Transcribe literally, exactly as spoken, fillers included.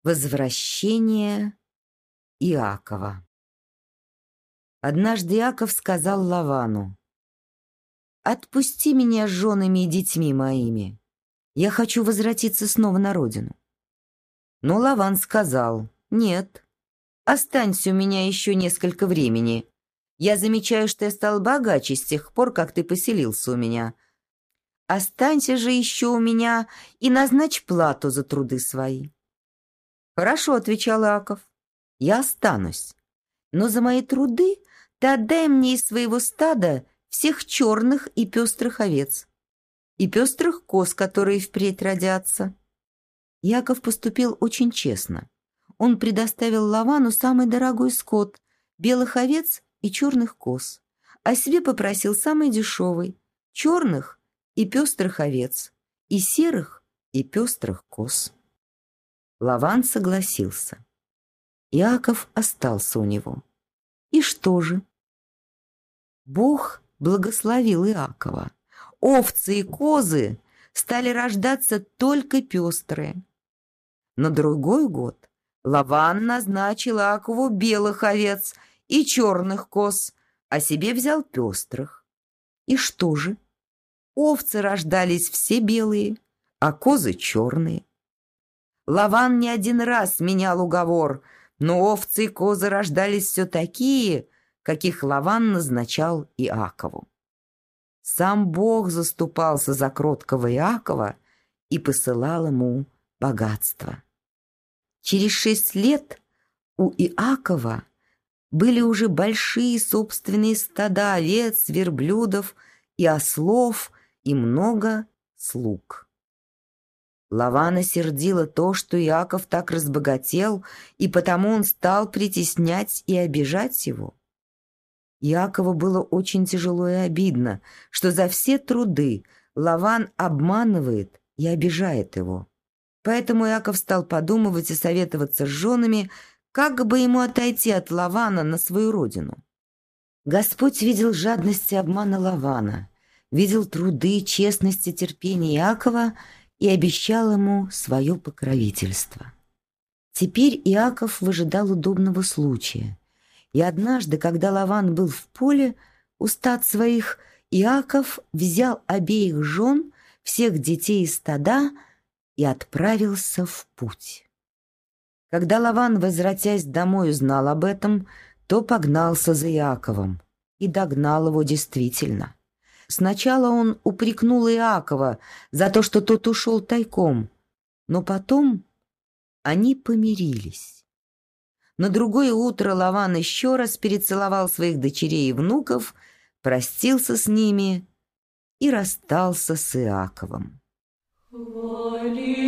Возвращение Иакова. Однажды Иаков сказал Лавану: «Отпусти меня с женами и детьми моими. Я хочу возвратиться снова на родину». Но Лаван сказал: «Нет, останься у меня еще несколько времени. Я замечаю, что я стал богаче с тех пор, как ты поселился у меня. Останься же еще у меня и назначь плату за труды свои». «Хорошо», — отвечал Иаков, — «я останусь, но за мои труды ты отдай мне из своего стада всех черных и пестрых овец и пестрых коз, которые впредь родятся». Иаков поступил очень честно. Он предоставил Лавану самый дорогой скот — белых овец и черных коз, а себе попросил самый дешевый — черных и пестрых овец и серых и пестрых коз. Лаван согласился. Иаков остался у него. И что же? Бог благословил Иакова. Овцы и козы стали рождаться только пестрые. На другой год Лаван назначил Иакову белых овец и черных коз, а себе взял пестрых. И что же? Овцы рождались все белые, а козы черные. Лаван не один раз менял уговор, но овцы и козы рождались все такие, каких Лаван назначал Иакову. Сам Бог заступался за кроткого Иакова и посылал ему богатство. Через шесть лет у Иакова были уже большие собственные стада овец, верблюдов и ослов и много слуг. Лавана сердило то, что Иаков так разбогател, и потому он стал притеснять и обижать его. Иакову было очень тяжело и обидно, что за все труды Лаван обманывает и обижает его. Поэтому Иаков стал подумывать и советоваться с женами, как бы ему отойти от Лавана на свою родину. Господь видел жадность и обмана Лавана, видел труды, честность и терпение Иакова и обещал ему свое покровительство. Теперь Иаков выжидал удобного случая. И однажды, когда Лаван был в поле у стад своих, Иаков взял обеих жен, всех детей из стада и отправился в путь. Когда Лаван, возвратясь домой, узнал об этом, то погнался за Иаковом и догнал его действительно. Сначала он упрекнул Иакова за то, что тот ушел тайком, но потом они помирились. На другое утро Лаван еще раз перецеловал своих дочерей и внуков, простился с ними и расстался с Иаковом. Хвали